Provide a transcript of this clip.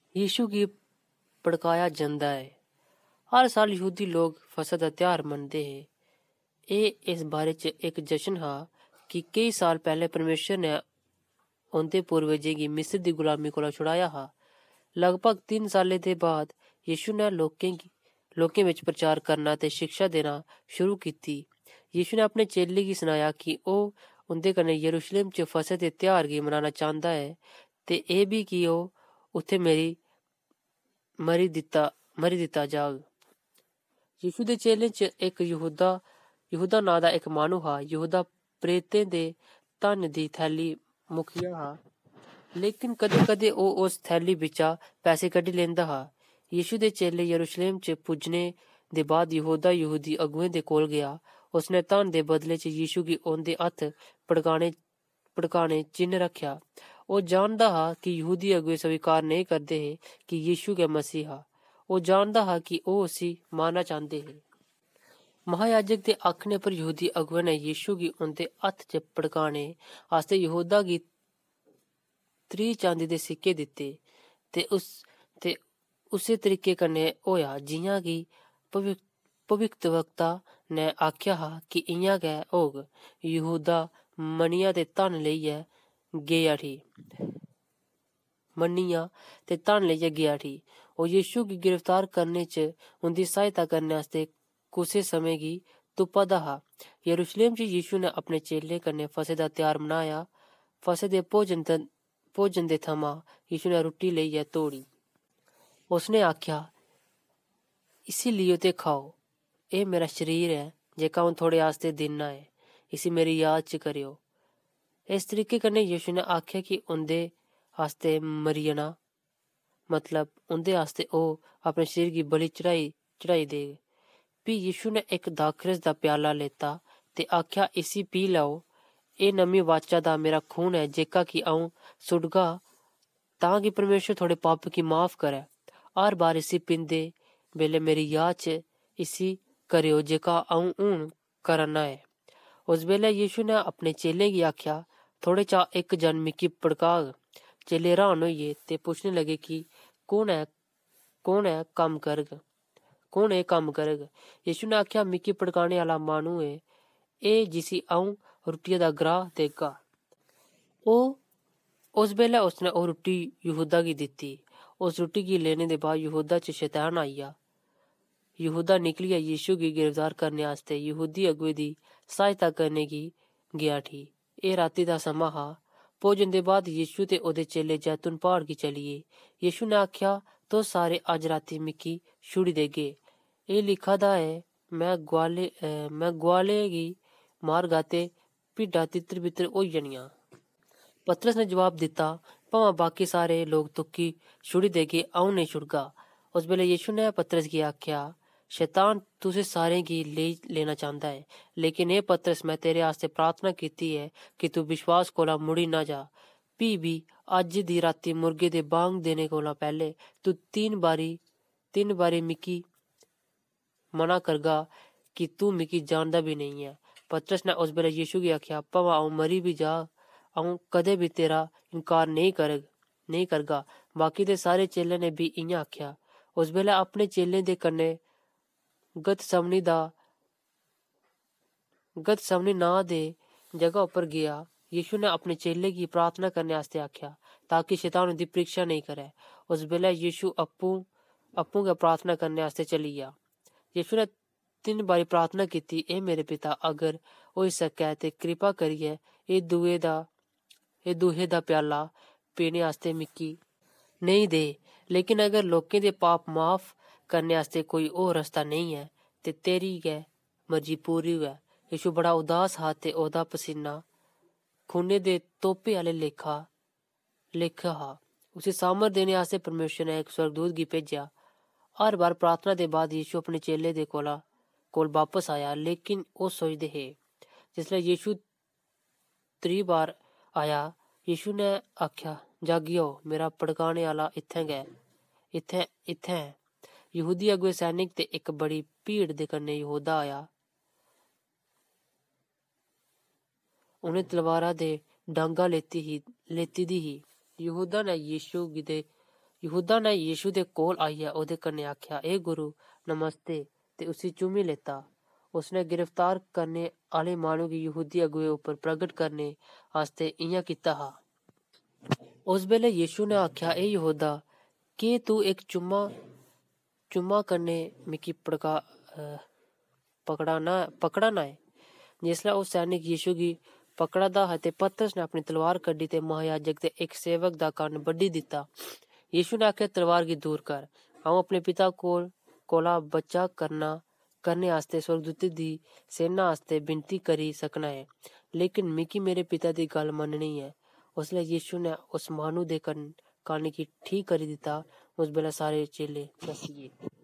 यीशु गी भड़काया जंदा ऐ। हर साल यहूदी लोग फसह दा त्यौहार मनदे हे। एह् इस बारे च इक जश्न हा कि केई साल पैह्लें परमेश्वर ने उं'दे पूर्वजें गी मिस्र दी गुलामी कोला छुड़ाया हा। लगभग 3 सालें दे बाद यीशु ने लोकें बिच प्रचार करना ते शिक्षा देना शुरू कीती। यीशु ने अपने चेलें गी सनाया कि ओह् उं'दे कन्नै यरूशलेम च फसह दे त्यौहार गी मनाना चांह्दा ऐ ते एह् बी कि ओह् उत्थै मरी दित्ता जाग। यीशु दे चेलें च इक यहूदा नां दा इक माह्नू हा। यहूदा प्रेरितें दे धन दी थैली मुखिया हा, लेकिन कदें कदें ओह् उस थैली बिच्चा पैसे कड्ढी लैंदा हा। यीशु दे चेले यरूशलेम च पुज्जने दे बाद यहूदा यहूदी अगुएं दे कोल गेआ। उसने धन दे बदले च यीशु गी उं'दे हत्थ भड़काने चिन्ह रक्खेआ। ओह् जानदा हा कि यहूदी अगुए स्वीकार नेईं करदे हे कि यीशु गै मसीह हा। ओह् जानदा हा कि ओह् उसी मारना चांह्दे हे। महायाजक दे आखने पर यहूदी अगुएं ने यीशु गी उं'दे हत्थ च भड़काने आस्तै यहूदा गी 30 चांदी दे सिक्के दित्ते ते उस्सै तरीके कन्नै होएआ जि'यां कि भविष्यवक्ता ने आखेआ हा कि इ'यां गै होग। यहूदा मन्निया ते धन लेइयै गेआ उठी। ओह् यीशु गी गिरफ्तार करने च उं'दी सहायता करने आस्तै कुसै समें गी तुप्पा दा हा। यरूशलेम च यीशु ने अपने चेलें कन्नै फसह दा त्यौहार मनाया। फसह दे भोजन दे थमां यीशु ने रुट्टी लेइयै तोड़ी। उसने आखेआ, इसी लियो ते खाओ। एह् मेरा शरीर ऐ जेह्का अ'ऊं थुआढ़े आस्तै दिन्ना ऐ। इसी मेरी याद च करेओ। इस तरीके कन्नै यीशु ने आखेआ कि उं'दे आस्तै मरी जाना, मतलब उं'दे आस्तै ओह् अपने शरीर गी बलि चढ़ाई देग। फ्ही यीशु ने इक दाखरस दा प्याला लैता ते आखेआ, इसी पी लैओ। एह् नमीं वाचा दा मेरा खून ऐ जेह्का कि अ'ऊं सुट्टगा तां कि परमेश्वर थुआढ़े पाप गी माफ करै। हर बार इसी पींदे बेल्लै मेरी याद च इसी करेओ जेह्का अ'ऊं हून करा ना ऐ। उस बेल्लै यीशु ने अपने चेलें गी आखेआ, थुआढ़े चा इक जन मिगी भड़काग। चेले र्हान होइये ते पुच्छन लगे कि कु'न एह् कम्म करग। यीशु ने आखेआ, मिगी भड़काने आह्ला माह्नू एह् जिसी अ'ऊं रुट्टिया दा ग्राह् देगा। उस बेल्लै उसने ओह् रुट्टी यहूदा गी दित्ती। उस रुट्टी गी लैने दे बाद यहूदा च शैतान आई गेआ। यहूदा निकलियै यीशु गी गिरफ्तार करने आस्तै यहूदी अगुए दी सहायता करने गी गेआ उठी। एह् राती दा समां हा। भोजन दे बाद यीशु ते ओह्दे चेले जैतून प्हाड़ गी चली गे। यीशु ने आखेआ, तुस सारे अज्ज राती मिगी छुड़ी देगे। एह् लिखा दा ऐ, मैं गुआले गी मारगा ते भिड्डां तित्तर-बित्तर होई जानियां। पतरस ने जवाब दित्ता, भामें बाकी सारे लोग तुगी छुड़ी देगे, अ'ऊं नेईं छुड़गा। उस बेल्लै यीशु ने पतरस गी आखेआ, शैतान तुसें सारें गी लेई लेना चांह्दा ऐ, लेकिन एह् पतरस मैं तेरे आस्तै प्रार्थना कीती ऐ कि तू विश्वास कोला मुड़ी ना जा। फ्ही बी अज्ज दी राती मुर्गे दे बांग देने कोला पैह्लें तू 3 बारी मिगी मना करगा कि तू मिगी जानदा बी नेईं ऐ। पतरस ने उस बेल्लै यीशु गी आखेआ, भामें अ'ऊं मरी बी जाह्ग, अ'ऊं कदें बी तेरा इनकार नेईं करगा। बाकी दे सारे चेलें ने बी इ'यां आखेआ। उस बेल्लै अपने चेलें दे कन्नै गतसमनी नां दे जगह उप्पर गेआ। यीशु ने अपने चेलें गी प्रार्थना करने आस्तै आखेआ ताकि शैतान उं'दी परीक्षा नेईं करै। उस बेल्लै यीशु अप्पू गै प्रार्थना करने आस्तै चली गेआ। यीशु ने 3 बारी प्रार्थना कीती, हे मेरे पिता, अगर होई सकै ते कृपा करियै एह् दुहे दा प्याला पीने आस्तै मिगी नेईं दे, लेकिन अगर लोकें दे पाप माफ करने आस्तै कोई होर रस्ता नेईं ऐ ते तेरी गै मर्जी पूरी होऐ। यीशु बड़ा उदास हा ते ओह्दा पसीना खूने दे तोपे आह्ले लेखा हा। उसी सामर्थ देने आस्तै परमेश्वर ने इक सुअर्गदूत गी भेजेआ। हर बार प्रार्थना दे बाद यीशु अपने चेलें दे कोल बापस आया, लेकिन ओह् सोचदे हे। जिसलै यीशु त्री बार आया, यीशु ने आखेआ, जागियो, मेरा भड़काने आह्ला इत्थै ऐ। यहूदी अगुए, सैनिक ते इक बड़ी भीड़ दे कन्नै यहूदा आया। उ'नें तलवारा ते डांगा लेती दी ही। यहूदा ने यीशु दे यहूदा ने यीशु दे कोल आइयै ओह्दे कन्नै आखेआ, ए गुरु नमस्ते, ते उसी चूमी लेता। उसने गिरफ्तार करने आह्ले माह्नू गी यहूदी अगुवे उप्पर प्रगट करने आस्तै इ'यां कीता हा। उस बेल्लै यीशु ने आखेआ, ए यहूदा, केह् तू इक चुम्मा कन्नै मिगी पकड़ना ऐ? जिसलै ओह् सैनिक यीशु गी पकड़ा दा हा ते पतरस ने अपनी तलवार कड्ढी ते महायाजक दे इक सेवक दा कन्न बड्ढी दित्ता। यीशु ने आखेआ, तलवार गी दूर कर। अ'ऊं अपने पिता कोला बचाऽ करने आस्तै सुर्गदूतें दी सेना आस्तै विनती करी सकना ऐ, लेकिन मिगी मेरे पिता दी गल्ल मन्ननी ऐ। उसलै यीशु ने उस माह्नू दे कन्न गी ठीक करी दित्ता। उस बेल्लै सारे चेले नस्सी गे।